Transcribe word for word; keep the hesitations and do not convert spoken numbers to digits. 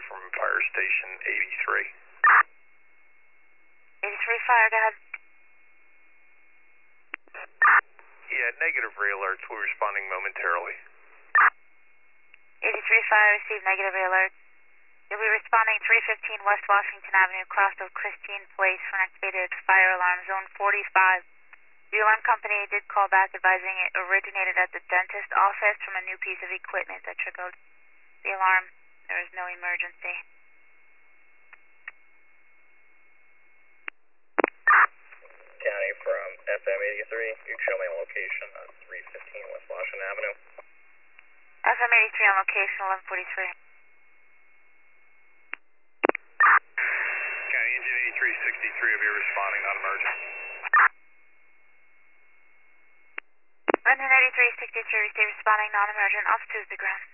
from Fire Station eighty-three. eighty-three Fire, go ahead. Yeah, negative re-alerts. We're responding momentarily. eighty-three Fire, received negative re-alert. You'll be responding three fifteen West Washington Avenue, cross of Christine Place for an activated fire alarm, zone forty-five. The alarm company did call back advising it originated at the dentist office from a new piece of equipment that triggered the alarm. There is no emergency. County from F M eighty-three, you can show me a location on three fifteen West Washington Avenue. F M eighty-three on location, eleven forty-three. County Engine eighty-three sixty-three will be responding non-emergent. Engine eighty-three sixty-three, receive responding non-emergent, altitude to the ground.